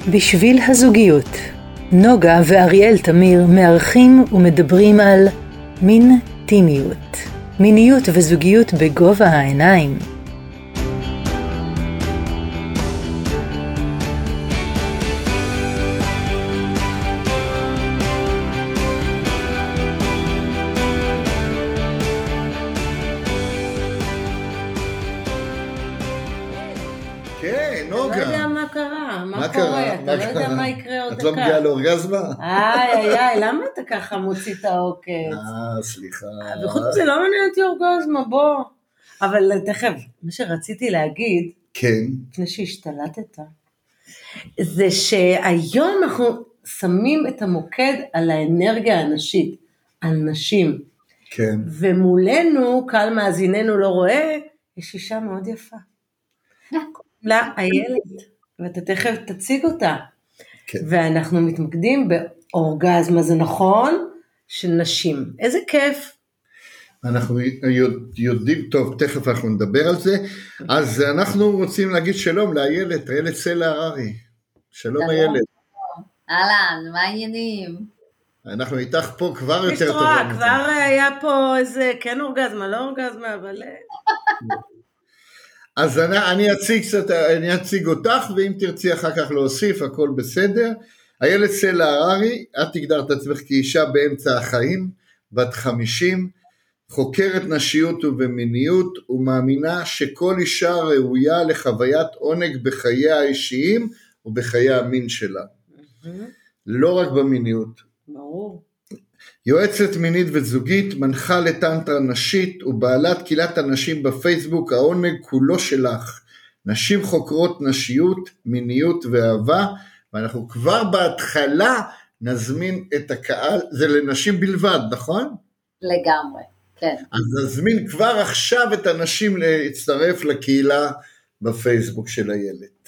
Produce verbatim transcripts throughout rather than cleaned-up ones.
בשביל הזוגיות, נוגה ואריאל תמיר מארחים ומדברים על מין טימיות, מיניות וזוגיות בגובה העיניים. מה קורה? אתה לא יודע מה יקרה עוד דקה. את לא מגיעה לאורגזמה? איי, איי, איי, למה אתה ככה מוציא את העוקץ? אה, סליחה. וחוץ מזה לא מעניין אותי אורגזמה, בוא. אבל תכף, מה שרציתי להגיד, כן. לפני שהשתלטת, זה שהיום אנחנו שמים את המוקד על האנרגיה הנשית, על נשים. כן. ומולנו, קהל מאזיננו לא רואה, יש אישה מאוד יפה. לה, הילד. ואתה תכף תציג אותה. כן. ואנחנו מתמקדים באורגזמה, זה נכון? של נשים. איזה כיף. אנחנו יודעים טוב, תכף אנחנו נדבר על זה. אז אנחנו רוצים להגיד שלום לאיילת, איילת סלע הררי. שלום איילת. אהלן, מה העניינים? אנחנו איתך פה כבר יותר טוב. משטרה, כבר היה פה איזה, כן אורגזמה, לא אורגזמה, אבל... אז אני, אני, אציג קצת, אני אציג אותך, ואם תרצי אחר כך להוסיף, הכל בסדר. איילת סלע הררי, את תגדרת עצמך כאישה באמצע החיים, בת חמישים, חוקרת נשיות ובמיניות, ומאמינה שכל אישה ראויה לחוויית עונג בחייה האישיים, ובחיי המין שלה. Mm-hmm. לא רק במיניות. ברור. יועצת מינית וזוגית, מנחה לטנטרה נשית, ובעלת קהילת הנשים בפייסבוק, העונג כולו שלך. נשים חוקרות נשיות, מיניות ואהבה, ואנחנו כבר בהתחלה נזמין את הקהל, זה לנשים בלבד, נכון? לגמרי, כן. אז נזמין כבר עכשיו את הנשים להצטרף לקהילה בפייסבוק של הילד.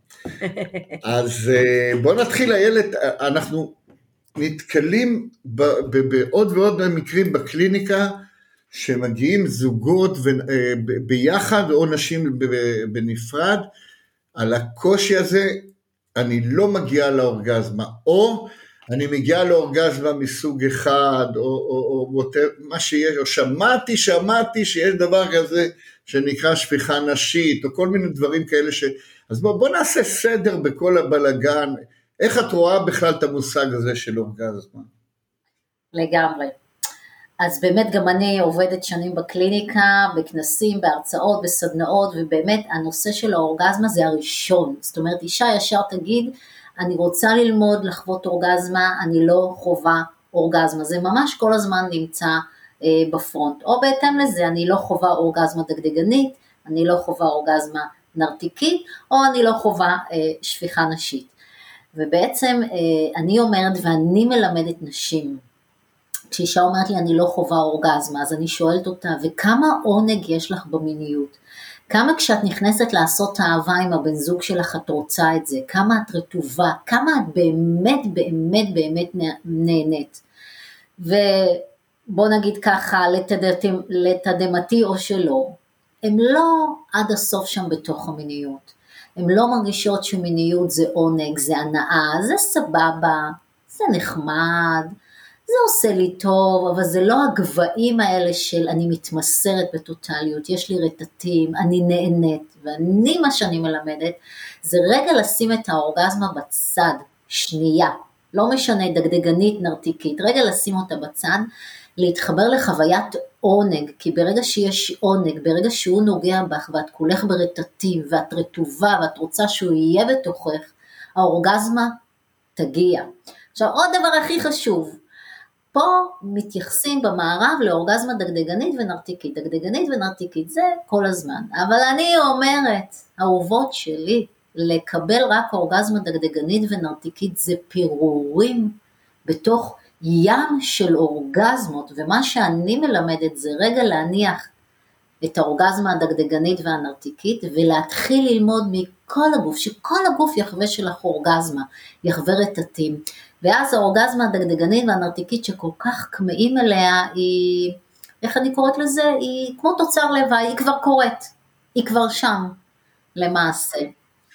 אז בוא נתחיל הילד, אנחנו... נתקלים בעוד ועוד מקרים בקליניקה, שמגיעים זוגות ביחד או נשים בנפרד, על הקושי הזה, אני לא מגיעה לאורגזמה, או אני מגיעה לאורגזמה מסוג אחד, או, או, או מה שיש, או שמעתי, שמעתי שיש דבר כזה, שנקרא שפיכה נשית, או כל מיני דברים כאלה ש... אז בוא, בוא נעשה סדר בכל הבלגן, איך את רואה בכלל את המושג הזה של אורגזמה? לגמרי. אז באמת גם אני עובדת שנים בקליניקה, בכנסים, בהרצאות, בסדנאות, ובאמת הנושא של האורגזמה זה הראשון. זאת אומרת, אישה ישר תגיד, אני רוצה ללמוד לחוות אורגזמה, אני לא חובה אורגזמה. זה ממש כל הזמן נמצא אה, בפרונט. או בהתאם לזה, אני לא חובה אורגזמה דגדגנית, אני לא חובה אורגזמה נרתיקית, או אני לא חובה אה, שפיכה נשית. ובעצם אני אומרת ואני מלמדת נשים, כשאישה אומרת לי אני לא חובה אורגזמה, אז אני שואלת אותה, וכמה עונג יש לך במיניות? כמה כשאת נכנסת לעשות אהבה עם הבן זוג שלך את רוצה את זה? כמה את רטובה? כמה את באמת באמת באמת נהנית? ובוא נגיד ככה, לתדמתי או שלא, הם לא עד הסוף שם בתוך המיניות. הן לא מרגישות שמיניות זה עונג, זה הנאה, זה סבבה, זה נחמד, זה עושה לי טוב, אבל זה לא הגבהים האלה של אני מתמסרת בטוטליות, יש לי רטטים, אני נהנית, ואני מה שאני מלמדת, זה רגע לשים את האורגזמה בצד, שנייה, לא משנה דגדגנית, נרתיקית, רגע לשים אותה בצד, להתחבר לחוויית עונג, כי ברגע שיש עונג, ברגע שהוא נוגע בך, ואת כולך ברטטים, ואת רטובה, ואת רוצה שהוא יהיה בתוכך, האורגזמה תגיע. עכשיו, עוד דבר הכי חשוב, פה מתייחסים במערב לאורגזמה דגדגנית ונרתיקית, דגדגנית ונרתיקית, זה כל הזמן, אבל אני אומרת, אהובות שלי, לקבל רק אורגזמה דגדגנית ונרתיקית, זה פירורים בתוך ים של אורגזמות, ומה שאני מלמדת זה רגע להניח את האורגזמה הדגדגנית והנרתיקית, ולהתחיל ללמוד מכל הגוף, שכל הגוף יחווה שלך אורגזמה, יחווה רטטים, ואז האורגזמה הדגדגנית והנרתיקית שכל כך כמאים אליה, היא, איך אני קוראת לזה? היא כמו תוצר לוואי, היא כבר קורית, היא כבר שם, למעשה.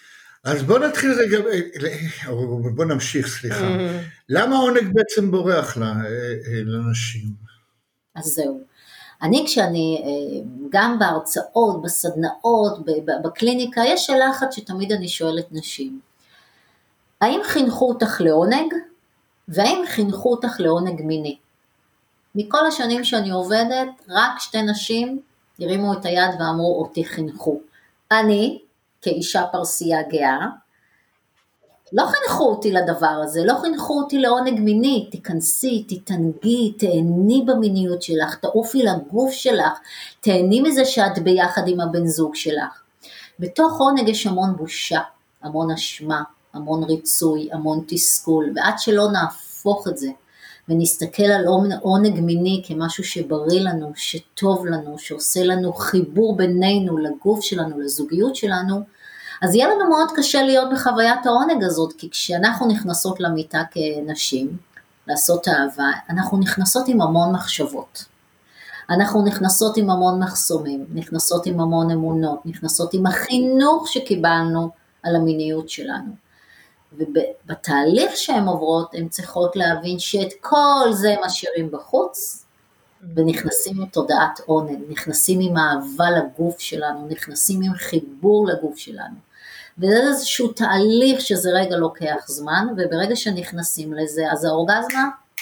אז בוא נתחיל רגע, בוא נמשיך, סליחה. למה העונג בעצם בורח לנשים? אז זהו. אני כשאני, גם בהרצאות, בסדנאות, בקליניקה, יש שאלה אחת שתמיד אני שואלת נשים. האם חינכו אותך לעונג? והאם חינכו אותך לעונג מיני? מכל השנים שאני עובדת, רק שתי נשים הרימו את היד ואמרו אותי חינכו. אני, כאישה פרסייה גאה, לא חינכו אותי לדבר הזה, לא חינכו אותי לעונג מיני, תיכנסי, תתענגי, תהני במיניות שלך, תעופי לגוף שלך, תהני מזה שאת ביחד עם הבן זוג שלך. בתוך עונג יש המון בושה, המון אשמה, המון ריצוי, המון תסכול, ועד שלא נהפוך את זה, ונסתכל על עונג מיני כמשהו שבריא לנו, שטוב לנו, שעושה לנו חיבור בינינו, לגוף שלנו, לזוגיות שלנו, אז יהיה לנו מאוד קשה להיות בחוויית העונג הזאת, כי כשאנחנו נכנסות למיטה כנשים, לעשות אהבה, אנחנו נכנסות עם המון מחשבות. אנחנו נכנסות עם המון מחסומים, נכנסות עם המון אמונות, נכנסות עם החינוך שקיבלנו על המיניות שלנו. ובתהליך שהן עוברות, הן צריכות להבין שאת כל זה משאירים בחוץ, ונכנסים עם תודעת עונג, נכנסים עם אהבה לגוף שלנו, נכנסים עם חיבור לגוף שלנו. וזה איזשהו תהליך שזה רגע לוקח זמן, וברגע שנכנסים לזה, אז האורגזמה,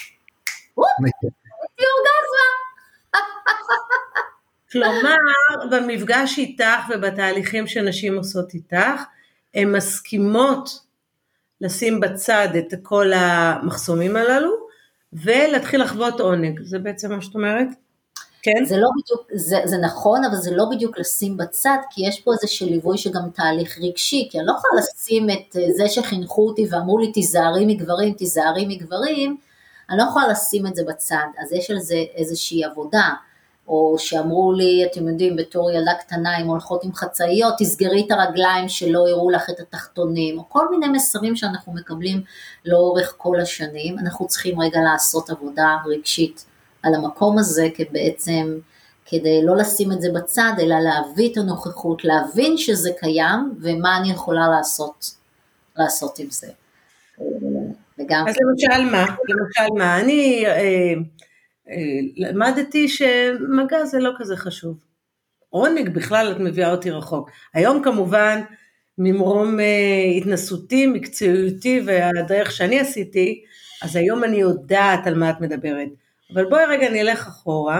היא אורגזמה. כלומר, במפגש איתך ובתהליכים שנשים עושות איתך, הן מסכימות לשים בצד את כל המחסומים הללו, ולהתחיל לחוות עונג. זה בעצם מה שאת אומרת? כן? זה לא בדיוק, זה, זה נכון, אבל זה לא בדיוק לשים בצד, כי יש פה איזשהו ליווי שגם תהליך רגשי, כי אני לא יכולה לשים את זה שחינכו אותי ואמרו לי תיזהרי מגברים, תיזהרי מגברים, אני לא יכולה לשים את זה בצד, אז יש על זה איזושהי עבודה, או שאמרו לי, אתם יודעים, בתור ילדה קטנה, אם הולכות עם חצאיות, תסגרי את הרגליים שלא יראו לך את התחתונים, או כל מיני מסרים שאנחנו מקבלים לאורך כל השנים, אנחנו צריכים רגע לעשות עבודה רגשית על המקום הזה, בעצם כדי לא לשים את זה בצד, אלא להביא את הנוכחות, להבין שזה קיים, ומה אני יכולה לעשות, לעשות עם זה. וגם... אז למשל מה? למשל מה? אני... אה... למדתי שמגע זה לא כזה חשוב. עונג בכלל את מביאה אותי רחוק. היום כמובן ממרום התנסותי, מקצועיותי והדרך שאני עשיתי, אז היום אני יודעת על מה את מדברת. אבל בואי רגע נלך אחורה,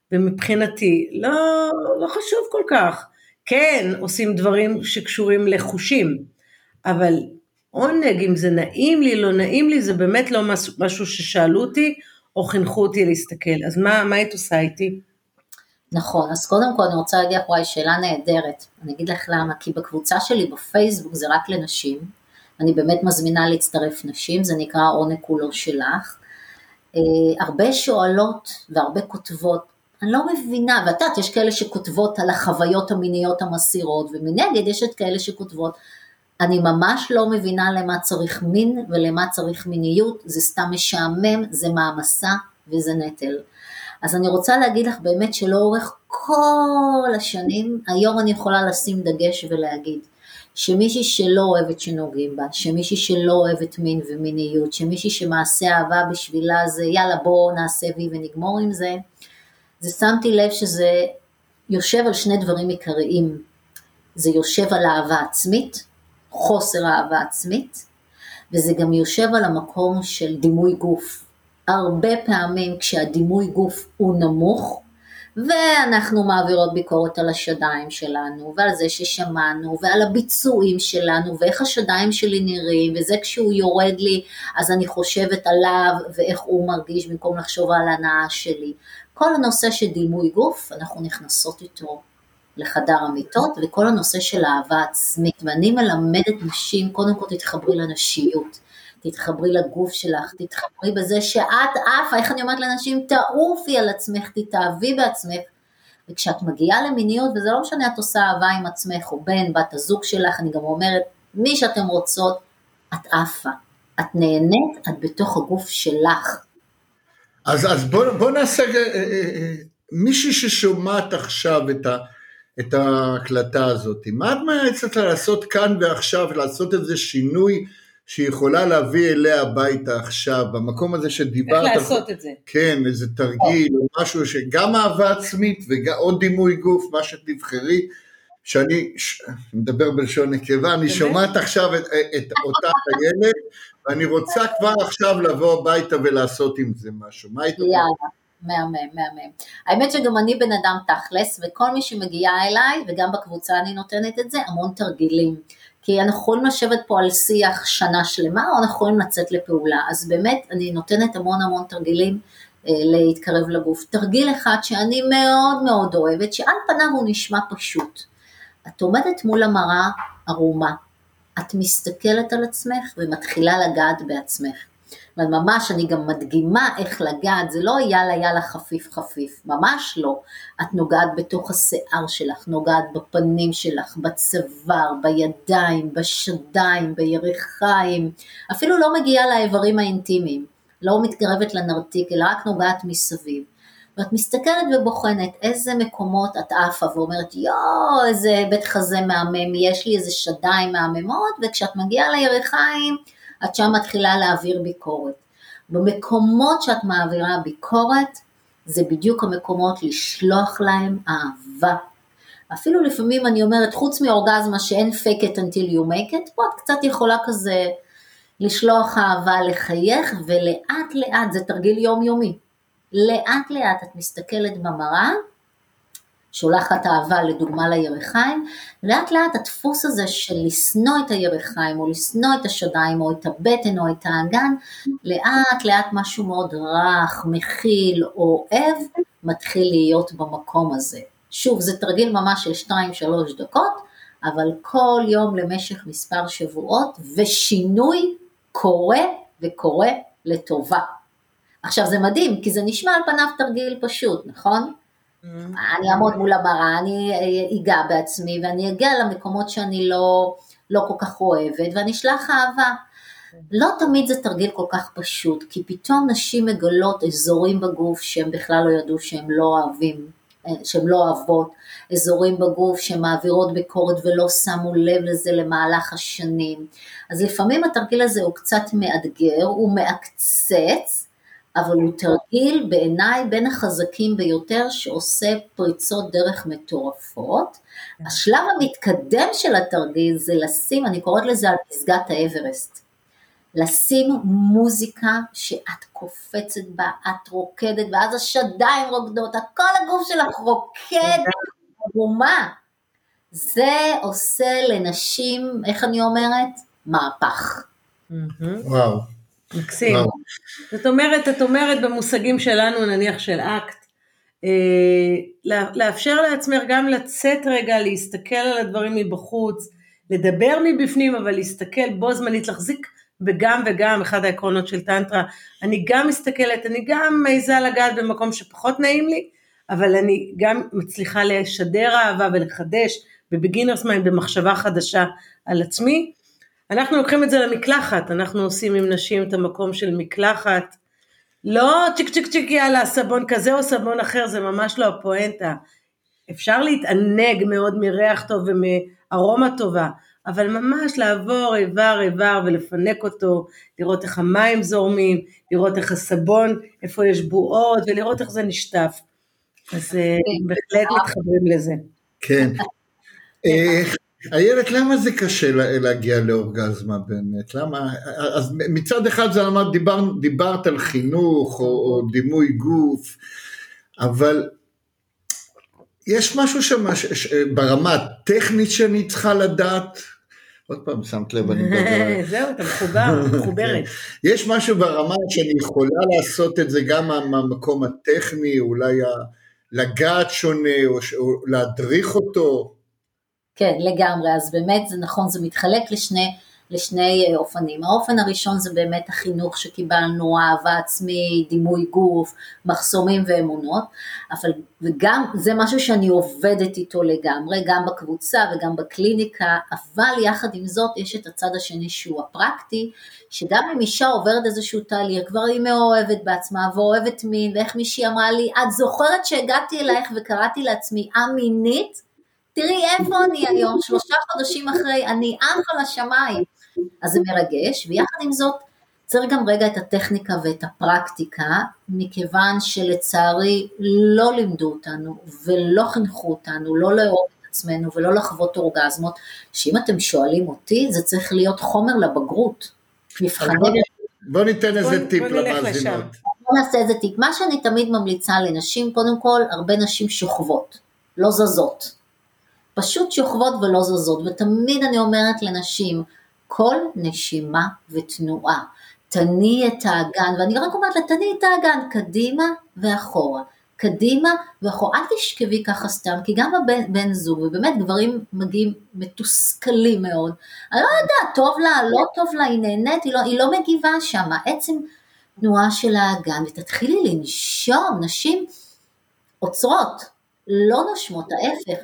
ומבחינתי לא, לא חשוב כל כך. כן, עושים דברים שקשורים לחושים, אבל עונג, אם זה נעים לי, לא נעים לי, זה באמת לא משהו ששאלו אותי, או חינכו אותי להסתכל, אז מה, מה היית עושה איתי? נכון, אז קודם כל אני רוצה להגיד לך, וואי, שאלה נהדרת, אני אגיד לך למה, כי בקבוצה שלי בפייסבוק זה רק לנשים, אני באמת מזמינה להצטרף נשים, זה נקרא עונג כולו שלך, אה, הרבה שואלות והרבה כותבות, אני לא מבינה, ואת יודעת, יש כאלה שכותבות על החוויות המיניות המסירות, ומנגד יש את כאלה שכותבות, אני ממש לא מבינה למה צריך מין ולמה צריך מיניות, זה סתם משעמם, זה מעמסה וזה נטל. אז אני רוצה להגיד לך באמת שלאורך כל השנים, היום אני יכולה לשים דגש ולהגיד, שמישהי שלא אוהבת שנוגעים בה, שמישהי שלא אוהבת מין ומיניות, שמישהי שמעשה אהבה בשבילה זה יאללה בוא נעשה וי ונגמור עם זה, זה שמתי לב שזה יושב על שני דברים עיקריים, זה יושב על אהבה עצמית, חוסר אהבה עצמית, וזה גם יושב על המקום של דימוי גוף. הרבה פעמים כשהדימוי גוף הוא נמוך, ואנחנו מעבירות ביקורת על השדיים שלנו, ועל זה ששמענו, ועל הביצועים שלנו, ואיך השדיים שלי נראים, וזה כשהוא יורד לי, אז אני חושבת עליו, ואיך הוא מרגיש במקום לחשוב על הנאה שלי. כל הנושא של דימוי גוף, אנחנו נכנסות איתו לחדר המיטות, וכל הנושא של אהבה עצמית, ואני מלמדת נשים, קודם כל תתחברי לנשיות, תתחברי לגוף שלך, תתחברי בזה שאת אף, איך אני אומרת לנשים, תעופי על עצמך, תתאהבי בעצמך, וכשאת מגיעה למיניות, וזה לא משנה, את עושה אהבה עם עצמך, או בן, בת הזוג שלך, אני גם אומרת, מי שאתם רוצות, את אפה, את נהנית, את בתוך הגוף שלך. אז, אז בוא, בוא נעשה, מישהי ששומעת עכשיו את ה... את ההקלטה הזאת. מה את מייעצת לה לעשות כאן ועכשיו, לעשות איזה שינוי שיכולה להביא אליה הביתה עכשיו, במקום הזה שדיברת. איך לעשות את זה? כן, איזה תרגיל או משהו שגם אהבה עצמית ועוד דימוי גוף, מה שתבחרי, שאני מדבר בלשון נקבה, אני שומעת עכשיו את, את אותה הילד, ואני רוצה כבר עכשיו לבוא הביתה ולעשות עם זה משהו. מה היית אומרת? מהמם, מהמם. האמת שגם אני בן אדם תכלס, וכל מי שמגיעה אליי, וגם בקבוצה אני נותנת את זה, המון תרגילים. כי אנחנו יכולים לשבת פה על שיח שנה שלמה, או אנחנו יכולים לצאת לפעולה. אז באמת אני נותנת המון המון תרגילים אה, להתקרב לגוף. תרגיל אחד שאני מאוד מאוד אוהבת, שעל פניו הוא נשמע פשוט. את עומדת מול המראה ערומה, את מסתכלת על עצמך ומתחילה לגעת בעצמך. ממש אני גם מדגימה איך לגעת, זה לא יאללה יאללה חפיף חפיף, ממש לא. את נוגעת בתוך השיער שלך, נוגעת בפנים שלך, בצוואר, בידיים, בשדיים, בירכיים, אפילו לא מגיעה לאיברים האינטימיים, לא מתקרבת לנרתיק, אלא רק נוגעת מסביב. ואת מסתכלת ובוחנת איזה מקומות את עפה ואומרת, יואו, איזה בית חזה מהמם, יש לי איזה שדיים מהממות, וכשאת מגיעה לירכיים, את שם מתחילה להעביר ביקורת. במקומות שאת מעבירה ביקורת, זה בדיוק המקומות לשלוח להם אהבה. אפילו לפעמים אני אומרת, חוץ מאורגזמה שאין fake it until you make it, פה את קצת יכולה כזה לשלוח אהבה, לחייך, ולאט לאט, זה תרגיל יומיומי. לאט לאט את מסתכלת במראה, שולחת אהבה לדוגמה לירכיים, לאט לאט הדפוס הזה של לסנוע את הירכיים, או לסנוע את השדיים, או את הבטן, או את האגן, לאט לאט משהו מאוד רך, מכיל, או אוהב, מתחיל להיות במקום הזה. שוב, זה תרגיל ממש של שתיים שלוש דקות, אבל כל יום למשך מספר שבועות, ושינוי קורה וקורה לטובה. עכשיו זה מדהים, כי זה נשמע על פניו תרגיל פשוט, נכון? אני אעמוד מול המראה, אני אגע בעצמי, ואני אגיע למקומות שאני לא, לא כל כך אוהבת, ואני אשלח אהבה. לא תמיד זה תרגיל כל כך פשוט, כי פתאום נשים מגלות אזורים בגוף, שהם בכלל לא ידעו שהם לא אוהבים, שהם לא אוהבות, אזורים בגוף שמעבירות ביקורת ולא שמו לב לזה למהלך השנים. אז לפעמים התרגיל הזה הוא קצת מאתגר, הוא מעקצץ, אבל הוא תרגיל בעיניי בין החזקים ביותר שעושה פריצות דרך מטורפות. השלב המתקדם של התרגיל זה לשים, אני קוראת לזה על פסגת האברסט, לשים מוזיקה שאת קופצת בה, את רוקדת, ואז השדיים רוקדות, כל הגוף שלך רוקד, ומה? זה עושה לנשים, איך אני אומרת? מהפך. וואו. מקסים. זאת אומרת, את אומרת במושגים שלנו, נניח של אקט, לאפשר לעצמך גם לצאת רגע, להסתכל על הדברים מבחוץ, לדבר מבפנים, אבל להסתכל בו זמנית, להחזיק בגם וגם, אחד העקרונות של טנטרה, אני גם מסתכלת, אני גם מעיזה לגעת במקום שפחות נעים לי, אבל אני גם מצליחה לשדר אהבה ולחדש, בבגינרס מיינד, במחשבה חדשה על עצמי. אנחנו לוקחים את זה למקלחת, אנחנו עושים עם נשים את המקום של מקלחת, לא צ'יק צ'יק צ'יק יאללה, סבון כזה או סבון אחר, זה ממש לא הפואנטה, אפשר להתענג מאוד מריח טוב ומארומה טובה, אבל ממש לעבור איבר איבר ולפנק אותו, לראות איך המים זורמים, לראות איך הסבון, איפה יש בועות, ולראות איך זה נשטף, אז בהחלט מתחברים לזה. כן. איילת, למה זה קשה להגיע לאורגזמה באמת? למה? אז מצד אחד זה אמרת, דיבר, דיברת על חינוך או, או דימוי גוף, אבל יש משהו שם ברמה הטכנית שאני צריכה לדעת, עוד פעם שמת לב, אני מדבר. זהו, אתה מחובר, מחוברת. יש משהו ברמה שאני יכולה לעשות את זה גם מהמקום הטכני, אולי לגעת שונה או, או להדריך אותו, כן, לגמרי, אז באמת זה נכון, זה מתחלק לשני, לשני אופנים. האופן הראשון זה באמת החינוך שקיבלנו, אהבה עצמי, דימוי גוף, מחסומים ואמונות, אבל וגם זה משהו שאני עובדת איתו לגמרי, גם בקבוצה וגם בקליניקה, אבל יחד עם זאת יש את הצד השני שהוא הפרקטי, שגם אם אישה עוברת איזשהו תהליך, כבר היא מאוהבת בעצמה ואוהבת מין, ואיך מישהי אמרה לי, את זוכרת שהגעתי אלייך וקראתי לעצמי א-מינית, תראי איפה אני היום, שלושה חודשים אחרי, אני אח על השמיים. אז זה מרגש, ויחד עם זאת, צריך גם רגע את הטכניקה ואת הפרקטיקה, מכיוון שלצערי לא לימדו אותנו, ולא חינכו אותנו, לא לאהוב את עצמנו, ולא לחוות אורגזמות, שאם אתם שואלים אותי, זה צריך להיות חומר לבגרות, מבחנים. בוא ניתן איזה טיפ למאזינות. בוא נעשה איזה טיפ. מה שאני תמיד ממליצה לנשים, קודם כל, הרבה נשים שוכבות, לא זזות. פשוט שוכבות ולא זזות, ותמיד אני אומרת לנשים, כל נשימה ותנועה, תני את האגן, ואני רק אומרת לה, תני את האגן, קדימה ואחורה, קדימה ואחורה, אל תשכבי ככה סתם, כי גם הבן בן זוג, ובאמת גברים מגיעים מתוסכלים מאוד, אני לא יודעת, טוב לה, לא טוב לה, היא נהנית, היא לא, היא לא מגיבה שם, עצם תנועה של האגן, ותתחילי לנשום, נשים עוצרות, לא נושמות, ההפך,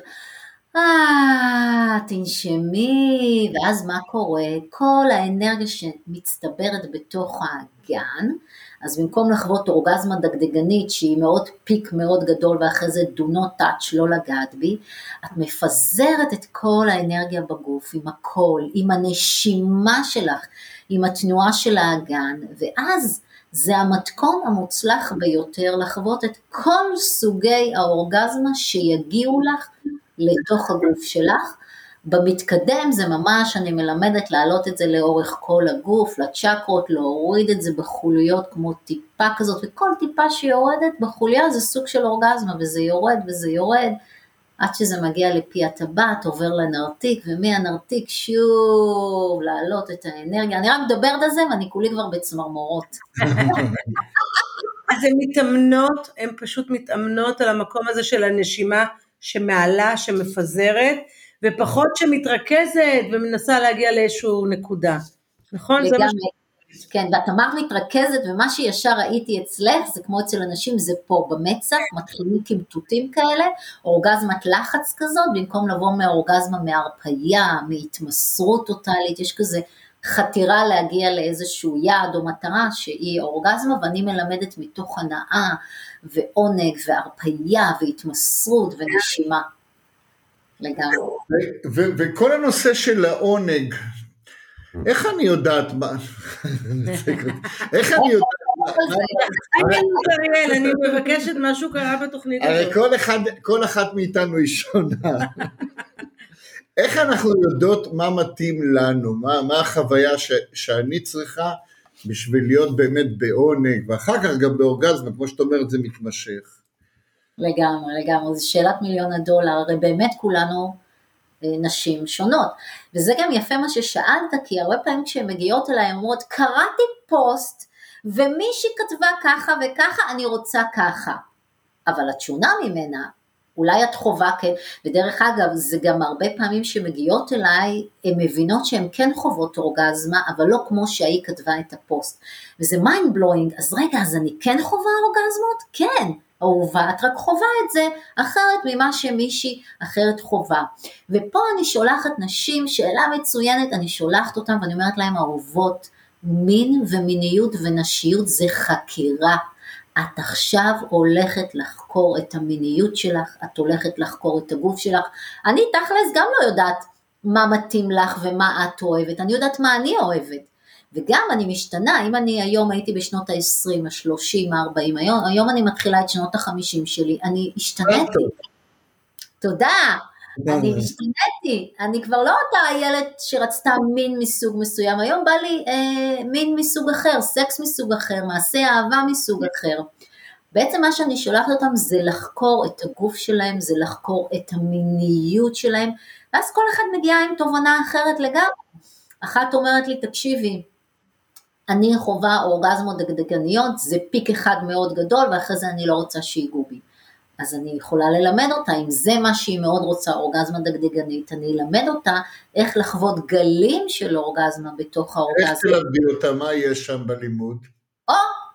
אה, תנשמי, ואז מה קורה? כל האנרגיה שמצטברת בתוך האגן, אז במקום לחוות אורגזמה דגדגנית, שהיא מאוד פיק מאוד גדול, ואחרי זה do not touch, לא לגעת בי, את מפזרת את כל האנרגיה בגוף, עם הכל, עם הנשימה שלך, עם התנועה של האגן, ואז זה המתכון המוצלח ביותר, לחוות את כל סוגי האורגזמה שיגיעו לך, לתוך הגוף שלך. במתקדם זה ממש, אני מלמדת להעלות את זה לאורך כל הגוף, לצ'קרות, להוריד את זה בחוליות כמו טיפה כזאת, וכל טיפה שיורדת בחוליה זה סוג של אורגזמה, וזה יורד וזה יורד, עד שזה מגיע לפי הטבעת, עובר לנרתיק, ומהנרתיק שוב להעלות את האנרגיה, אני רק מדברת על זה ואני כולי כבר בצמרמורות. אז הן מתאמנות, הן פשוט מתאמנות על המקום הזה של הנשימה, שמעלה, שמפזרת, ופחות שמתרכזת, ומנסה להגיע לאיזשהו נקודה. נכון? זה מה ש... כן, ואת אמרת מתרכזת, ומה שישר ראיתי אצלך, זה כמו אצל אנשים, זה פה במצח, מתחילים כמטוטים כאלה, אורגזמת לחץ כזאת, במקום לבוא מאורגזמה מהרפיה, מהתמסרות טוטלית, יש כזה חתירה להגיע לאיזשהו יעד או מטרה, שהיא אורגזמה, ואני מלמדת מתוך הנאה, ועונג, והרפיה, והתמסרות, ונשימה. לגמרי. וכל הנושא של העונג, איך אני יודעת מה? איך אני יודעת? אני מבקשת משהו קרה בתוכנית הזאת. הרי כל אחת מאיתנו היא שונה. איך אנחנו יודעות מה מתאים לנו, מה החוויה שאני צריכה, בשביל להיות באמת בעונג, ואחר כך גם באורגזמה, כמו שאת אומרת, זה מתמשך. לגמרי, לגמרי, זו שאלת מיליון הדולר, הרי באמת כולנו נשים שונות, וזה גם יפה מה ששאלת, כי הרבה פעמים כשהן מגיעות אליי, אומרות, קראתי פוסט, ומישהי כתבה ככה וככה, אני רוצה ככה, אבל את שונה ממנה, אולי את חובה כן, ודרך אגב, זה גם הרבה פעמים שמגיעות אליי, הן מבינות שהן כן חוות אורגזמה, אבל לא כמו שהיא כתבה את הפוסט, וזה mind blowing, אז רגע, אז אני כן חובה אורגזמות? כן, אהובה, את רק חובה את זה, אחרת ממה שמישהי אחרת חובה, ופה אני שולחת נשים, שאלה מצוינת, אני שולחת אותם, ואני אומרת להם, אהובות, מין ומיניות ונשיות, זה חקירה, את עכשיו הולכת לחקור את המיניות שלך, את הולכת לחקור את הגוף שלך, אני תכלס גם לא יודעת מה מתאים לך ומה את אוהבת, אני יודעת מה אני אוהבת, וגם אני משתנה, אם אני היום הייתי בשנות ה-עשרים, ה-שלושים, ה-ארבעים, היום, היום אני מתחילה את שנות ה-חמישים שלי, אני השתנתי, תודה, אני השתנתי, אני כבר לא אותה הילד שרצתה מין מסוג מסוים, היום בא לי אה, מין מסוג אחר, סקס מסוג אחר, מעשה אהבה מסוג אחר, בעצם מה שאני שולחת אותם זה לחקור את הגוף שלהם, זה לחקור את המיניות שלהם, ואז כל אחד מגיע עם תובנה אחרת לגמרי, אחת אומרת לי, תקשיבי, אני חובה אורגזמות דגדגניות, זה פיק אחד מאוד גדול, ואחרי זה אני לא רוצה שיגעו בי. אז אני יכולה ללמד אותה, אם זה מה שהיא מאוד רוצה, אורגזמה דגדגנית, אני אלמד אותה איך לחוות גלים של אורגזמה בתוך האורגזמה. איך תלמדי אותה, מה יש שם בלימוד? או,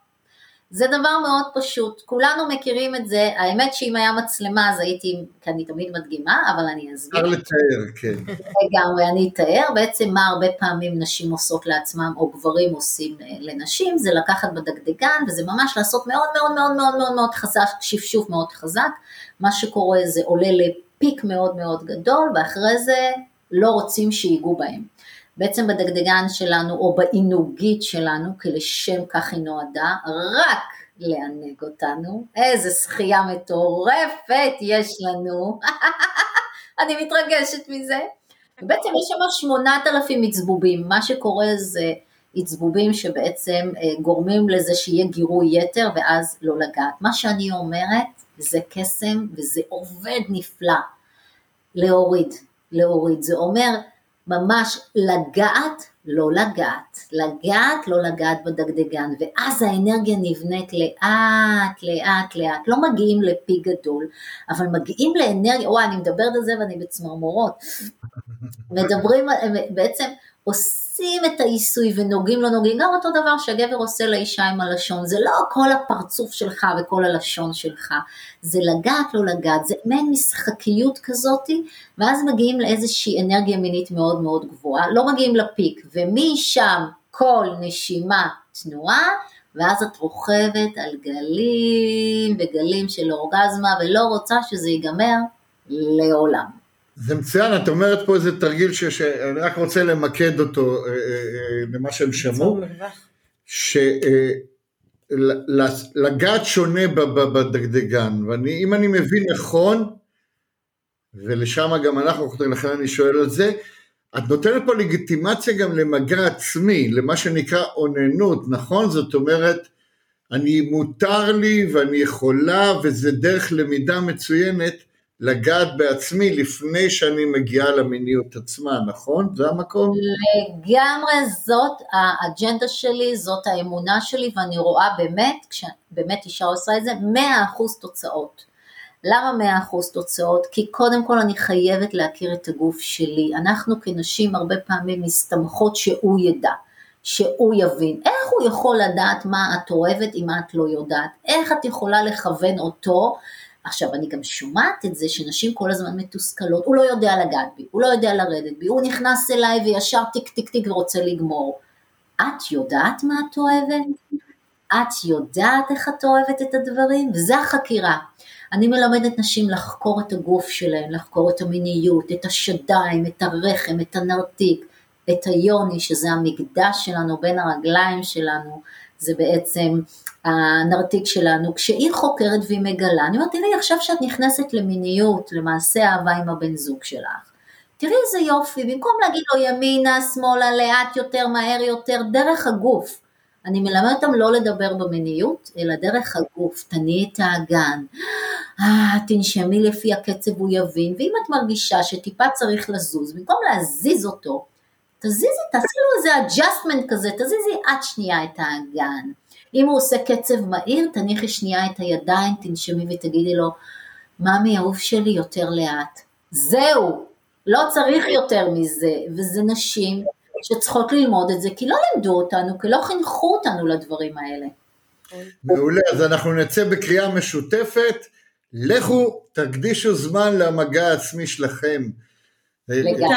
זה דבר מאוד פשוט, כולנו מכירים את זה, האמת שאם היה מצלמה אז הייתי, כי אני תמיד מדגימה, אבל אני אסביר. אפשר לתאר, כן. לגמרי, אני אתאר, בעצם מה הרבה פעמים נשים עושות לעצמם, או גברים עושים לנשים, זה לקחת בדגדגן, וזה ממש לעשות מאוד מאוד מאוד מאוד מאוד מאוד חזק, שפשוף מאוד חזק, מה שקורה זה עולה פיק מאוד מאוד גדול, ואחרי זה לא רוצים שיגעו בהם. בעצם בדגדגן שלנו, או בעינוגית שלנו, כי לשם כך היא נועדה, רק לענג אותנו. איזה שחייה מטורפת יש לנו. אני מתרגשת מזה. בעצם יש שם שמונת אלפים מצבובים. מה שקורה זה עצבובים שבעצם גורמים לזה שיהיה גירוי יתר, ואז לא לגעת. מה שאני אומרת, זה קסם, וזה עובד נפלא. להוריד, להוריד. זה אומר, ממש לגעת, לא לגעת, לגעת, לא לגעת בדגדגן, ואז האנרגיה נבנית לאט, לאט, לאט, לא מגיעים לפי גדול, אבל מגיעים לאנרגיה, וואי, אני מדברת על זה ואני בצמרמורות, מדברים, בעצם עושים את העיסוי ונוגעים לא נוגעים, גם אותו דבר שהגבר עושה לאישה עם הלשון, זה לא כל הפרצוף שלך וכל הלשון שלך, זה לגעת לא לגעת, זה מעין משחקיות כזאת, ואז מגיעים לאיזושהי אנרגיה מינית מאוד מאוד גבוהה, לא מגיעים לפיק, ומשם כל נשימה תנועה, ואז את רוכבת על גלים וגלים של אורגזמה, ולא רוצה שזה ייגמר לעולם. זה מצוין, את אומרת פה איזה תרגיל ש... שאני רק רוצה למקד אותו למה שהם שמעו, שלגעת שונה בדגדגן, ואם אני מבין נכון, ולשם גם אנחנו, לכן אני שואל על זה, את נותנת פה לגיטימציה גם למגע עצמי, למה שנקרא עוננות, נכון? זאת אומרת, אני מותר לי ואני יכולה, וזה דרך למידה מצוינת, לגעת בעצמי לפני שאני מגיעה למיניות עצמה, נכון? זה המקום? לגמרי, זאת האג'נדה שלי, זאת האמונה שלי, ואני רואה באמת, כשבאמת אישה עושה את זה, מאה אחוז תוצאות. למה מאה אחוז תוצאות? כי קודם כל אני חייבת להכיר את הגוף שלי. אנחנו כנשים הרבה פעמים מסתמכות שהוא ידע, שהוא יבין. איך הוא יכול לדעת מה את אוהבת אם את לא יודעת? איך את יכולה לכוון אותו? עכשיו, אני גם שומעת את זה שנשים כל הזמן מתוסכלות, הוא לא יודע לגעת בי, הוא לא יודע לרדת בי, הוא נכנס אליי וישר טיק טיק טיק ורוצה לגמור. את יודעת מה את אוהבת? את יודעת איך את אוהבת את הדברים? וזה החקירה. אני מלמדת נשים לחקור את הגוף שלהם, לחקור את המיניות, את השדיים, את הרחם, את הנרתיק, את היוני, שזה המקדש שלנו בין הרגליים שלנו, זה בעצם הנרתיק שלנו, כשהיא חוקרת והיא מגלה, אני אומרת, תראי, עכשיו שאת נכנסת למיניות, למעשה אהבה עם הבן זוג שלך, תראי איזה יופי, במקום להגיד לו ימינה, שמאלה, לאט יותר, מהר יותר, דרך הגוף, אני מלמד אותם לא לדבר במיניות, אלא דרך הגוף, תניעי את האגן, אה, תנשמי לפי הקצב הוא יבין, ואם את מרגישה שטיפה צריך לזוז, במקום להזיז אותו, תזיזי, תעשי לו איזה adjustment כזה, תזיזי עד שנייה את האגן, אם הוא עושה קצב מהיר, תניחי שנייה את הידיים, תנשמי ותגידי לו, ממי, העוף שלי יותר לאט. זהו, לא צריך יותר מזה, וזה נשים שצריכות ללמוד את זה, כי לא למדו אותנו, כי לא חינכו אותנו לדברים האלה. מעולה, אז אנחנו נצא בקריאה משותפת, לכו, תקדישו זמן למגע העצמי שלכם. לגמרי.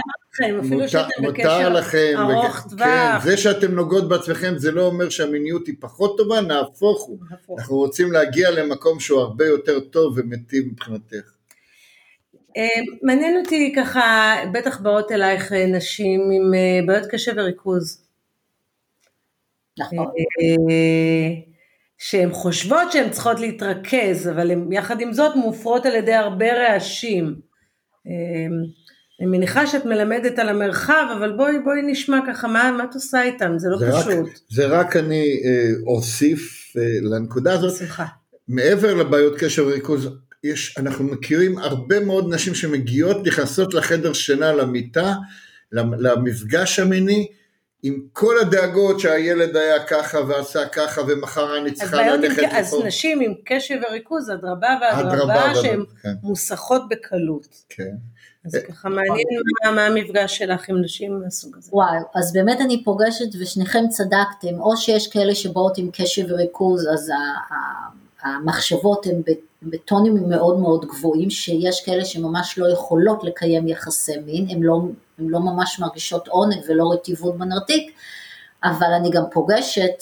מותר לכם, זה שאתם נוגעות בעצמכם זה לא אומר שהמיניות היא פחות טובה, נהפוך הוא, אנחנו רוצים להגיע למקום שהוא הרבה יותר טוב ומיטיב מבחינתך. מעניין אותי ככה, בטח באות אלייך נשים עם בעיות קשב וריכוז, נכון, שהן חושבות שהן צריכות להתרכז, אבל הן יחד עם זאת מופרות על ידי הרבה רעשים. אני מניחה שאת מלמדת על המרחב, אבל בואי, בואי נשמע ככה, מה, מה את עושה איתם? זה לא זה פשוט. רק, זה רק אני אה, אוסיף אה, לנקודה הזאת. שמחה. מעבר לבעיות קשב וריכוז, יש, אנחנו מכירים הרבה מאוד נשים שמגיעות, נכנסות לחדר שינה, למיטה, למפגש המיני, עם כל הדאגות שהילד היה ככה ועשה ככה, ומחר אני צריכה ללכת לפה. אז נשים עם קשב וריכוז, הדרבה והדרבה, שהן כן. מוסכות בקלות. כן. אז ככה מעניין מה המפגש שלך עם נשים מהסוג הזה. וואי, אז באמת אני פוגשת ושניכם צדקתם, או שיש כאלה שבאות עם קשב וריכוז, אז המחשבות הן בטונים מאוד מאוד גבוהים, שיש כאלה שממש לא יכולות לקיים יחסי מין, הן לא, לא ממש מרגישות עונג ולא רטיבות בנרתיק, אבל אני גם פוגשת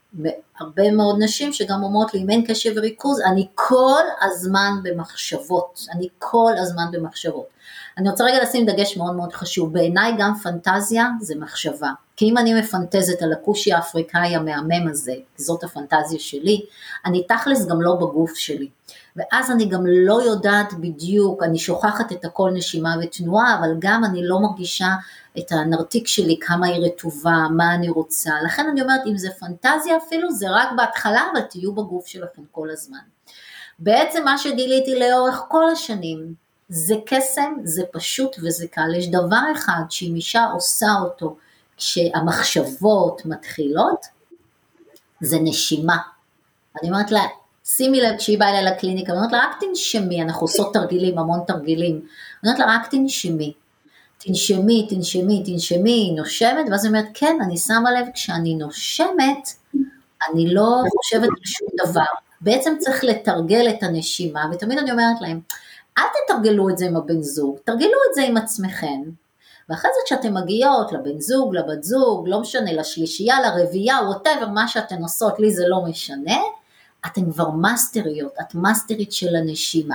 הרבה מאוד נשים שגם אומרות לי, אם אין קשב וריכוז, אני כל הזמן במחשבות, אני כל הזמן במחשבות. אני רוצה רגע לשים דגש מאוד מאוד חשוב, בעיניי גם פנטזיה זה מחשבה, כי אם אני מפנטזת על הכושי האפריקאי המהמם הזה, זאת הפנטזיה שלי, אני תכלס גם לא בגוף שלי, ואז אני גם לא יודעת בדיוק, אני שוכחת את הכל נשימה ותנועה, אבל גם אני לא מרגישה את הנרתיק שלי, כמה היא רטובה, מה אני רוצה, לכן אני אומרת, אם זה פנטזיה אפילו, זה רק בהתחלה, אבל תהיו בגוף שלכם כל הזמן. בעצם מה שגיליתי לאורך כל השנים, זה קסם, זה פשוט וזה קל, יש דבר אחד שאם אישה עושה אותו, כשהמחשבות מתחילות, זה נשימה. אני אומרת לה, שימי לב, כשהיא באה אליי לקליניקה, אני אומרת לה, רק תנשמי, אנחנו עושות תרגילים, המון תרגילים, אני אומרת לה, רק תנשמי, תנשמי, תנשמי, תנשמי, היא נושמת, ואז היא אומרת, כן, אני שמה לב, כשאני נושמת, אני לא חושבת על שום דבר, בעצם צריך לתרגל את הנשימה, ותמיד אני אומרת להם, אל תתרגלו את זה עם הבן זוג, תרגלו את זה עם עצמכם, ואחרי זה כשאתם מגיעות לבן זוג, לבת זוג, לא משנה, לשלישייה, לרבייה, whatever, מה שאתן עושות, לי זה לא משנה, אתן כבר מאסטריות, את מאסטרית של הנשימה.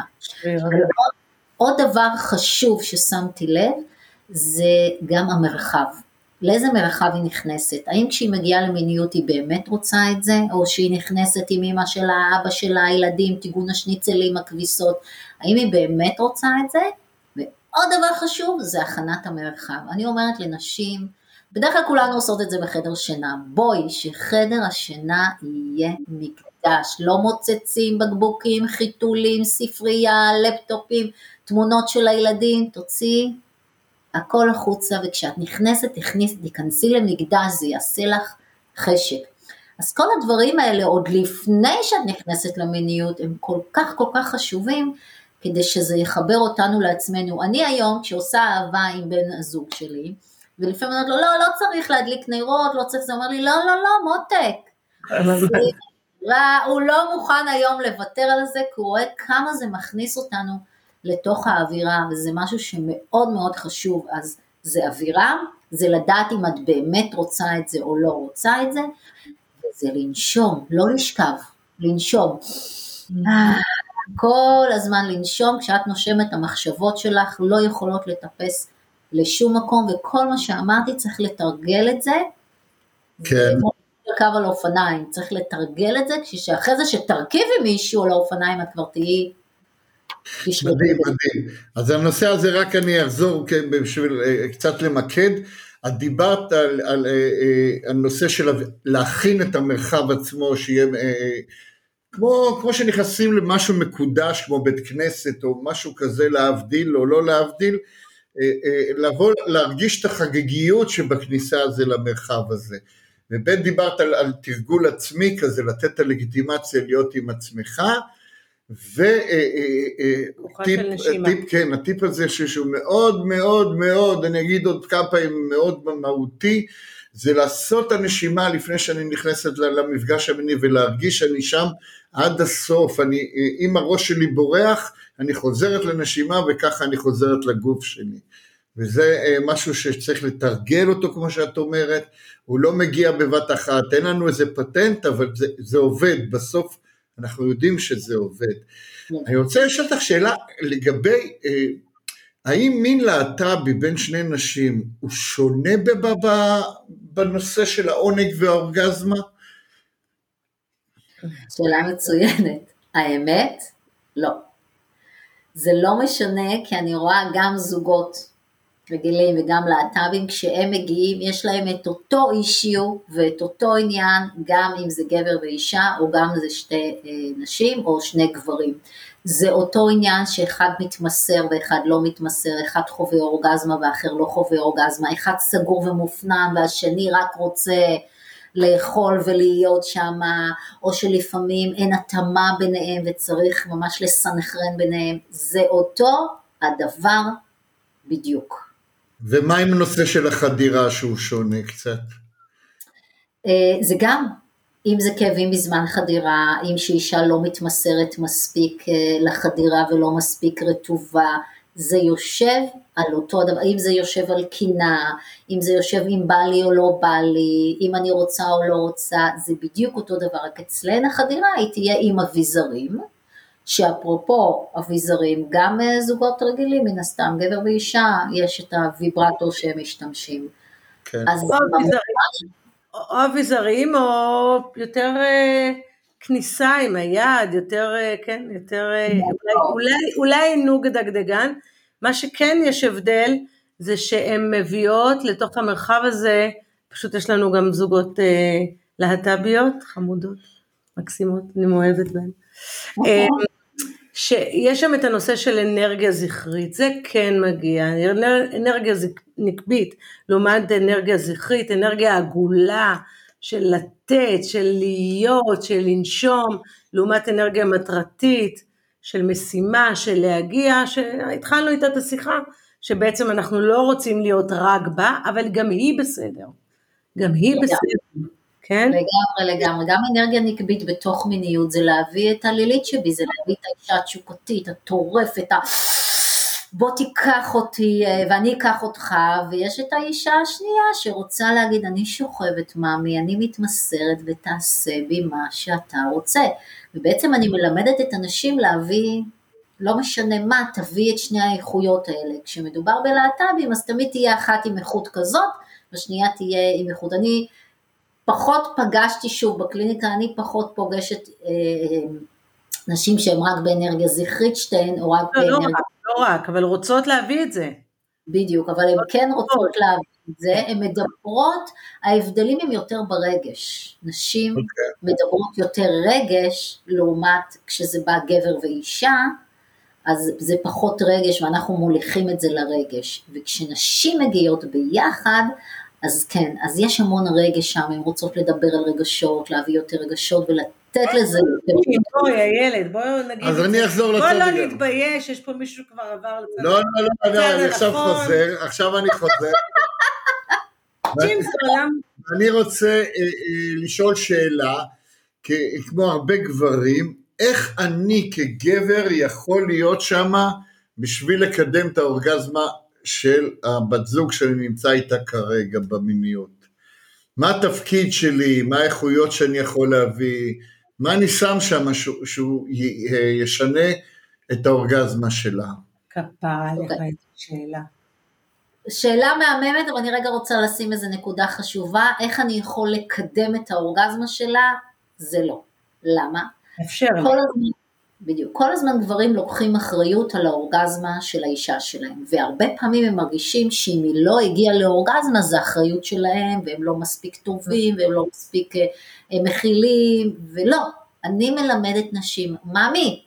עוד דבר חשוב ששמתי לב, זה גם המרחב. לאיזה מרחב היא נכנסת? האם כשהיא מגיעה למיניות היא באמת רוצה את זה, או שהיא נכנסת עם אמא שלה, אבא שלה, הילדים, טיגון השניצלים, הכביסות, האם היא באמת רוצה את זה? ועוד דבר חשוב זה הכנת המרחב. אני אומרת לנשים, בדרך כלל כולנו עושות את זה בחדר שינה, בואי שחדר השינה יהיה מקדש, לא מוצצים, בקבוקים, חיתולים, ספרייה, לפטופים, תמונות של הילדים, תוציאי הכל החוצה, וכשאת נכנסת, תכניס, תיכנסי למקדש, זה יעשה לך חשק. אז כל הדברים האלה, עוד לפני שאת נכנסת למיניות, הם כל כך כל כך חשובים, כדי שזה יחבר אותנו לעצמנו. אני היום, כשעושה אהבה עם בן הזוג שלי, ולפעמים אומרת לו, לא, לא צריך להדליק נרות, לא צריך, זה אומר לי, לא, לא, לא, מותק. הוא לא מוכן היום לוותר על זה, כי הוא רואה כמה זה מכניס אותנו לתוך האווירה, וזה משהו שמאוד מאוד חשוב. אז זה אווירה, זה לדעת אם את באמת רוצה את זה או לא רוצה את זה, וזה לנשום, לא לשכב, לנשום. כל הזמן לנשום, כשאת נושמת המחשבות שלך לא יכולות לטפס לשום מקום, וכל מה שאמרתי צריך לתרגל את זה, כן. קו על האופניים, צריך לתרגל את זה, כשאחרי זה שתרכיבי מישהו על האופניים, את כבר תהיי... מדהים, מדהים. אז הנושא הזה רק אני אחזור בשביל קצת למקד, את דיברת על, על, על נושא של להכין את המרחב עצמו, שיהיה... כמו, כמו שנכנסים למשהו מקודש, כמו בית כנסת, או משהו כזה להבדיל, או לא להבדיל, לבוא, להרגיש את החגיגיות שבכניסה הזה למרחב הזה. ובית דיברת על, על תרגול עצמי כזה, לתת את הלגיטימציה להיות עם עצמך, וטיפ, טיפ, כן, הטיפ הזה שהוא מאוד מאוד מאוד, אני אגיד עוד כמה פעמים מאוד מהותי, זה לעשות הנשימה לפני שאני נכנסת למפגש המיני, ולהרגיש שאני שם עד הסוף, אני, אם הראש שלי בורח, אני חוזרת לנשימה, וככה אני חוזרת לגוף שלי, וזה משהו שצריך לתרגל אותו, כמו שאת אומרת, הוא לא מגיע בבת אחת, אין לנו איזה פטנט, אבל זה, זה עובד, בסוף אנחנו יודעים שזה עובד. אני רוצה לשאול אותך שאלה לגבי, האם מין להט"בי בין שני נשים, הוא שונה בנושא של העונג והאורגזמה? שאלה מצוינת. האמת? לא. זה לא משנה, כי אני רואה גם זוגות רגילים וגם להט"בים, כשהם מגיעים, יש להם את אותו אישיו ואת אותו עניין, גם אם זה גבר ואישה, או גם זה שתי נשים או שני גברים. זה אותו עניין שאחד מתמסר ואחד לא מתמסר, אחד חווה אורגזמה ואחר לא חווה אורגזמה, אחד סגור ומופנם והשני רק רוצה לאכול ולהיות שם, או שלפעמים אין התאמה ביניהם וצריך ממש לסנכרן ביניהם, זה אותו הדבר בדיוק. ומה עם הנושא של החדירה שהוא שונה קצת? זה גם, אם זה כאבים בזמן חדירה, אם שאישה לא מתמסרת מספיק לחדירה ולא מספיק רטובה, זה יושב על אותו הדבר, אם זה יושב על קינה, אם זה יושב אם בא לי או לא בא לי, אם אני רוצה או לא רוצה, זה בדיוק אותו דבר, רק אצלנו החדירה היא תהיה עם אביזרים, שאפרופו אביזרים, גם זוגות רגילים, מן הסתם, גבר ואישה, יש את הוויברטור שהם משתמשים. כן. אז או אביזרים, או אביזרים, או יותר כניסה עם היד, יותר, כן, יותר, אולי, אולי עינוג דגדגן. מה שכן יש הבדל, זה שהן מביאות לתוך המרחב הזה, פשוט יש לנו גם זוגות אה, להט"ביות, חמודות, מקסימות, אני מאוהבת בהן. אה, שיש שם את הנושא של אנרגיה זכרית, זה כן מגיע, אנרגיה נקבית, לעומת אנרגיה זכרית, אנרגיה עגולה, של לתת, של להיות, של לנשום, לעומת אנרגיה מטרתית, של משימה, של להגיע, שהתחלנו איתה את השיחה, שבעצם אנחנו לא רוצים להיות רק בה, אבל גם היא בסדר, גם היא בסדר, כן? לגמרי, לגמרי, גם אנרגיה נקבית בתוך מיניות, זה להביא את הלילית שבי, זה להביא את האישה התשוקתית, הטורפת, ה... בוא תיקח אותי ואני אקח אותך, ויש את האישה השנייה שרוצה להגיד, אני שוכבת מאמי, אני מתמסרת ותעשה בי מה שאתה רוצה, ובעצם אני מלמדת את אנשים להביא, לא משנה מה, תביא את שני האיכויות האלה, כשמדובר בלהט"בים, אז תמיד תהיה אחת עם איכות כזאת, והשנייה תהיה עם איכות, אני פחות פגשתי שוב בקליניקה, אני פחות פוגשת אה, נשים שהן רק באנרגיה זכרית שתיהן, או רק לא, באנרגיה... לא רק, לא רק, אבל רוצות להביא את זה. בדיוק, אבל הן כן רוצות להביא את זה, הן מדברות, ההבדלים הם יותר ברגש, נשים okay. מדברות יותר רגש, לעומת כשזה בא גבר ואישה, אז זה פחות רגש, ואנחנו מוליכים את זה לרגש, וכשנשים מגיעות ביחד, אז כן, אז יש המון רגש שם, הן רוצות לדבר על רגשות, להביא יותר רגשות, ולתת לזה יותר. בואי, הילד, בואו נגיד אז אני אחזור לצד. בואו לא נתבייש, יש פה מישהו שכבר עבר לצד. לא, לא, לא, אני עכשיו חוזר, עכשיו אני חוזר. אני רוצה לשאול שאלה, כמו הרבה גברים, איך אני כגבר יכול להיות שם, בשביל לקדם את האורגזמה, של הבת זוג שאני נמצא איתה כרגע במיניות. מה התפקיד שלי, מה האיכויות שאני יכול להביא, מה אני שם שם שהוא, שהוא ישנה את האורגזמה שלה. כפרה עליך את השאלה. שאלה מהממת, אבל אני רגע רוצה לשים איזו נקודה חשובה, איך אני יכול לקדם את האורגזמה שלה, זה לא. למה? אפשר. כל הזמן, בדיוק, כל הזמן גברים לוקחים אחריות על האורגזמה של האישה שלהם, והרבה פעמים הם מרגישים שאם היא לא הגיעה לאורגזמה, זה אחריות שלהם, והם לא מספיק טובים, והם לא מספיק מכילים, ולא, אני מלמדת נשים, מאמי,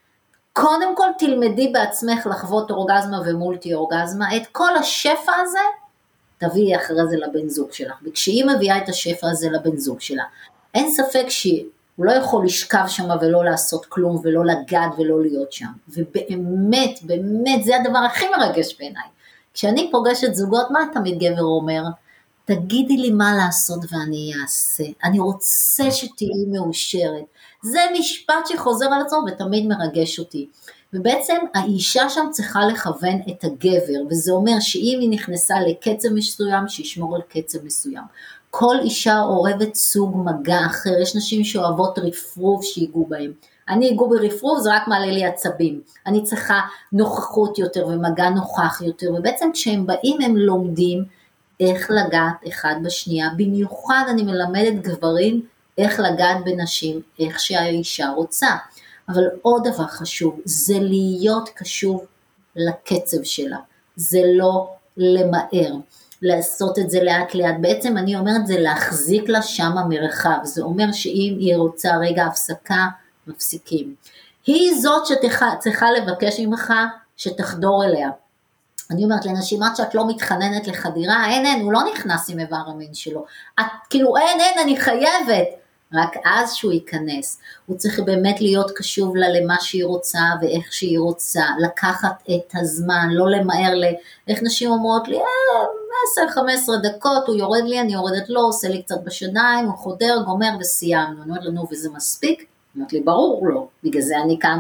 קודם כל תלמדי בעצמך לחוות אורגזמה ומולטי אורגזמה, את כל השפע הזה, תביאי אחרי זה לבן זוג שלך, וכשהיא מביאה את השפע הזה לבן זוג שלה, אין ספק שהיא, הוא לא יכול לשכב שם ולא לעשות כלום, ולא לגעת ולא להיות שם, ובאמת, באמת, זה הדבר הכי מרגש בעיניי, כשאני פוגשת זוגות, מה תמיד גבר אומר? תגידי לי מה לעשות ואני אעשה, אני רוצה שתהיי מאושרת, זה משפט שחוזר על עצמו ותמיד מרגש אותי, ובעצם האישה שם צריכה לכוון את הגבר, וזה אומר שאם היא נכנסה לקצב מסוים, שישמור על קצב מסוים, כל אישה אוהבת סוג מגע אחר, יש נשים שאוהבות רפרוף שיגעו בהם, אני אגעו ברפרוף, זה רק מעלה לי עצבים, אני צריכה נוכחות יותר ומגע נוכח יותר, ובעצם כשהם באים הם לומדים איך לגעת אחד בשנייה, במיוחד אני מלמדת גברים איך לגעת בנשים, איך שהאישה רוצה, אבל עוד דבר חשוב, זה להיות קשוב לקצב שלה, זה לא למהר, לעשות את זה לאט לאט, בעצם אני אומרת זה להחזיק לה שם המרחב, זה אומר שאם היא רוצה רגע הפסקה, מפסיקים, היא זאת שצריכה לבקש ממך שתחדור אליה, אני אומרת לנשים, עד שאת לא מתחננת לחדירה, אין אין, הוא לא נכנס עם איבר המין שלו, את כאילו אין אין, אני חייבת, רק אז שהוא ייכנס, הוא צריך באמת להיות קשוב לה למה שהיא רוצה ואיך שהיא רוצה, לקחת את הזמן, לא למהר ל... איך נשים אומרות לי, עשר חמש עשרה דקות, הוא יורד לי, אני יורדת לו, עושה לי קצת בשיניים, הוא חודר, גומר וסיימנו, אני אומרת לנו, וזה מספיק? אומרת לי, ברור לא, בגלל זה אני כאן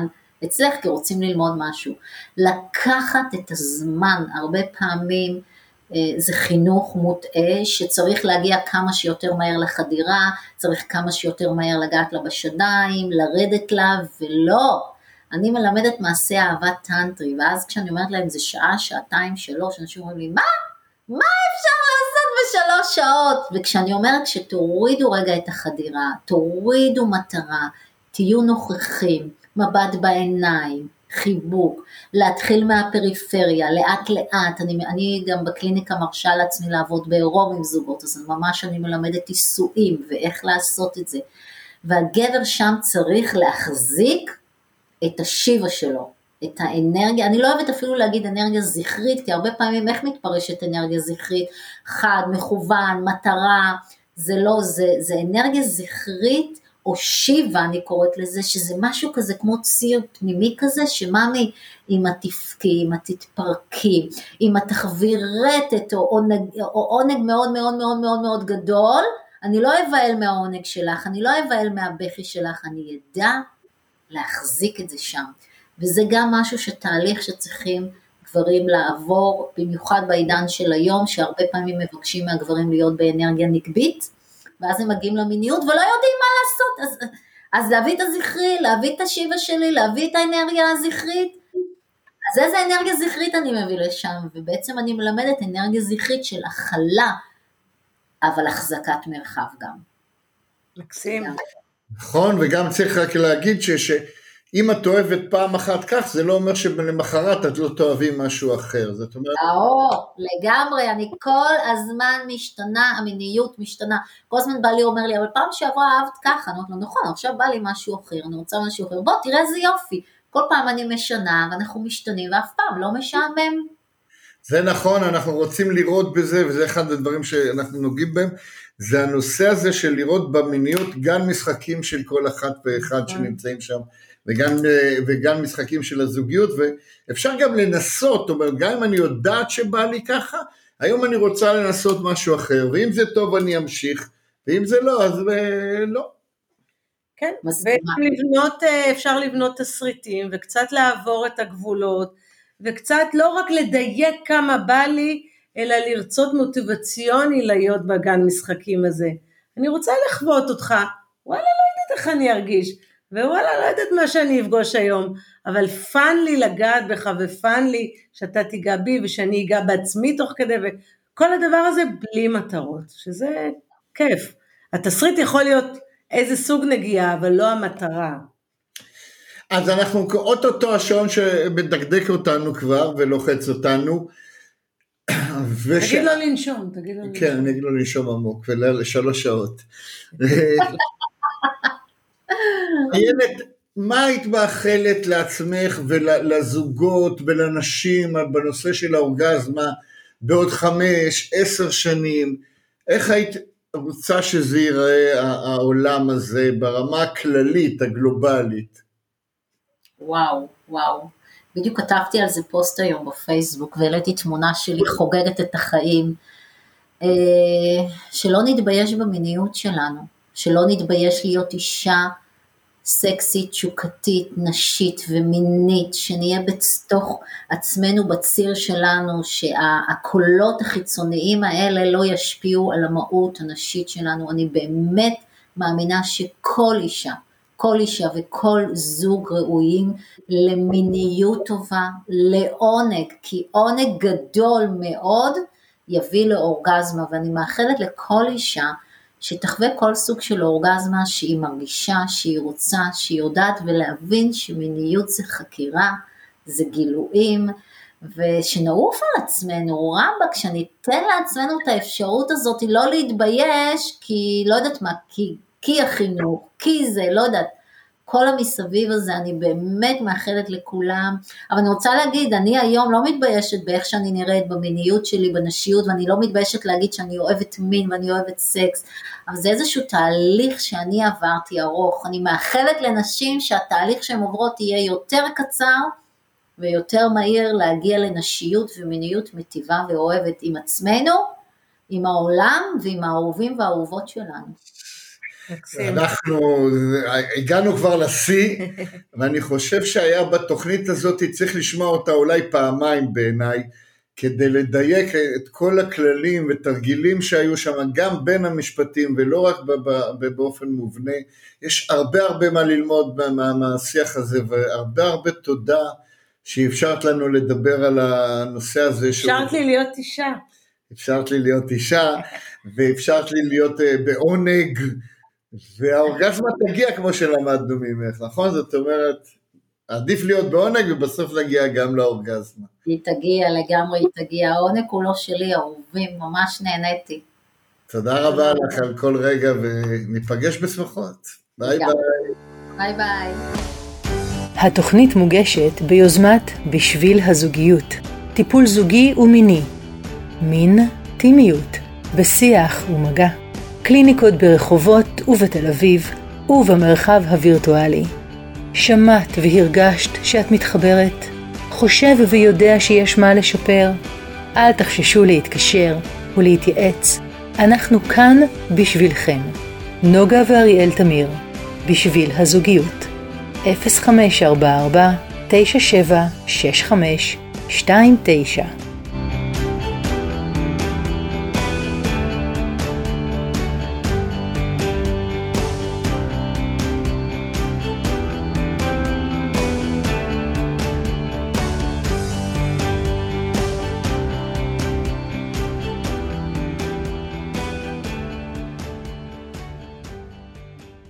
אצלך כי רוצים ללמוד משהו. לקחת את הזמן, הרבה פעמים זה חינוך מוטעה, שצריך להגיע כמה שיותר מהר לחדירה, צריך כמה שיותר מהר לגעת לה בשדיים, לרדת לה, ולא. אני מלמדת מעשה אהבת טנטרי, ואז כשאני אומרת להם זה שעה, שעתיים, שלוש, אנשים אומרים לי, מה? מה אפשר לעשות בשלוש שעות? וכשאני אומרת שתורידו רגע את החדירה, תורידו מטרה, תהיו נוכחים, מבט בעיניים, חיבוק, להתחיל מהפריפריה, לאט לאט, אני, אני גם בקליניקה מרשה לעצמי לעבוד בעירום עם זוגות, אז ממש אני מלמדת עיסויים ואיך לעשות את זה, והגבר שם צריך להחזיק את השיבה שלו, את האנרגיה, אני לא אוהבת אפילו להגיד אנרגיה זכרית, כי הרבה פעמים איך מתפרשת אנרגיה זכרית, חד, מכוון, מטרה, זה לא, זה, זה אנרגיה זכרית, או שיבה אני קוראת לזה, שזה משהו כזה כמו ציר פנימי כזה, שמאמי, אם את תפקי, אם את תתפרקי, אם את תחווי רטט, או עונג, או עונג מאוד מאוד מאוד מאוד מאוד גדול, אני לא אבעל מהעונג שלך, אני לא אבעל מהבכי שלך, אני ידע להחזיק את זה שם, וזה גם משהו שתהליך שצריכים גברים לעבור, במיוחד בעידן של היום, שהרבה פעמים מבקשים מהגברים להיות באנרגיה נקבית, ואז הם מגיעים למיניות ולא יודעים מה לעשות, אז, אז להביא את הזכרי, להביא את השיבה שלי, להביא את האנרגיה הזכרית, אז איזה אנרגיה זכרית אני מביא לשם, ובעצם אני מלמדת אנרגיה זכרית של הכלה, אבל החזקת מרחב גם. מקסים. נכון, וגם צריך רק להגיד ש... אם את אוהבת פעם אחת כך, זה לא אומר שלמחרת את לא תאהבי משהו אחר, זאת אומרת... או, לגמרי, אני כל הזמן משתנה, המיניות משתנה, כל הזמן בא לי אומר לי, אבל פעם שעברה אהבת ככה, אני אומרת לו, נכון, עכשיו בא לי משהו אחר, אני רוצה משהו אחר, בוא תראה איזה יופי, כל פעם אני משנה, ואנחנו משתנים, ואף פעם לא משעמם. זה נכון, אנחנו רוצים לראות בזה, וזה אחד הדברים שאנחנו נוגעים בהם, זה הנושא הזה של לראות במיניות, גם משחקים של כל אחת ואחד שנמצאים שם, וגם, וגם משחקים של הזוגיות, ואפשר גם לנסות, זאת אומרת, גם אם אני יודעת שבא לי ככה, היום אני רוצה לנסות משהו אחר, ואם זה טוב אני אמשיך, ואם זה לא, אז לא. כן, ולבנות, אפשר לבנות תסריטים, וקצת לעבור את הגבולות, וקצת לא רק לדייק כמה בא לי, אלא לרצות מוטיבציוני להיות בגן משחקים הזה. אני רוצה לחוות אותך, וואלה לא יודעת איך אני ארגיש, ווואלה, לא יודעת מה שאני אפגוש היום, אבל פן לי לגעת בך, ופן לי שאתה תיגע בי, ושאני אגע בעצמי תוך כדי, וכל הדבר הזה בלי מטרות, שזה כיף. התסריט יכול להיות איזה סוג נגיעה, אבל לא המטרה. אז אנחנו, אוטוטו השעון שמדקדק אותנו כבר, ולוחץ אותנו, וש... תגיד לו לנשום, תגיד לו לנשום. כן, אני אגיד לו לנשום עמוק, ולשלוש שעות. איילת, מה היית מאחלת לעצמך ולזוגות ולנשים בנושא של האורגזמה בעוד חמש, עשר שנים? איך היית רוצה שזה ייראה העולם הזה ברמה הכללית, הגלובלית? וואו, וואו. בדיוק כתבתי על זה פוסט היום בפייסבוק, והעליתי תמונה שלי חוגגת את החיים, שלא נתבייש במיניות שלנו, שלא נתבייש להיות אישה סקסית, שוקתית, נשית ומינית, שנהיה בתוך עצמנו בציר שלנו, שהקולות החיצוניים האלה לא ישפיעו על המהות הנשית שלנו. אני באמת מאמינה שכל אישה, כל אישה וכל זוג ראויים למיניות טובה, לעונג, כי עונג גדול מאוד יביא לאורגזמה, ואני מאחלת לכל אישה שתחווה כל סוג של אורגזמה שהיא מרגישה, שהיא רוצה, שהיא יודעת, ולהבין שמיניות זה חקירה, זה גילויים, ושנעוף על עצמנו, רמב"ק, שניתן לעצמנו את האפשרות הזאת, לא להתבייש, כי לא יודעת מה, כי, כי החינוך, כי זה, לא יודעת, כל המסביב הזה, אני באמת מאחלת לכולם, אבל אני רוצה להגיד, אני היום לא מתביישת באיך שאני נראית במיניות שלי, בנשיות, ואני לא מתביישת להגיד שאני אוהבת מין, ואני אוהבת סקס, אבל זה איזשהו תהליך שאני עברתי ארוך, אני מאחלת לנשים שהתהליך שהן עוברות יהיה יותר קצר, ויותר מהיר להגיע לנשיות ומיניות מטיבה ואוהבת עם עצמנו, עם העולם ועם האהובים והאהובות שלנו. אנחנו הגענו כבר לשיא, ואני חושב שהיה בתוכנית הזאת, צריך לשמוע אותה אולי פעמיים בעיניי, כדי לדייק את כל הכללים ותרגילים שהיו שם, גם בין המשפטים, ולא רק באופן מובנה. יש הרבה הרבה מה ללמוד מהשיח הזה, והרבה הרבה תודה שאפשרת לנו לדבר על הנושא הזה. אפשרת לי להיות אישה. אפשרת לי להיות אישה, ואפשרת לי להיות בעונג, והאורגזמה תגיע כמו שלמדנו ממך, נכון? זאת אומרת, עדיף להיות בעונג ובסוף נגיע גם לאורגזמה. היא תגיע לגמרי, היא תגיע, העונג הוא לא שלי, אהובים, ממש נהניתי. תודה רבה לך על כל רגע, וניפגש בשמחות. ביי ביי. ביי ביי. התוכנית מוגשת ביוזמת בשביל הזוגיות, טיפול זוגי ומיני, מין טימיות, בשיח ומגע, קליניקות ברחובות ובתל אביב ובמרחב הווירטואלי. שמעת והרגשת שאת מתחברת, חושב ויודע שיש מה לשפר, אל תחששו להתקשר ולהתייעץ, אנחנו כאן בשבילכם. נוגה ואריאל תמיר, בשביל הזוגיות, אפס חמש ארבע ארבע תשע שבע שש חמש שתיים תשע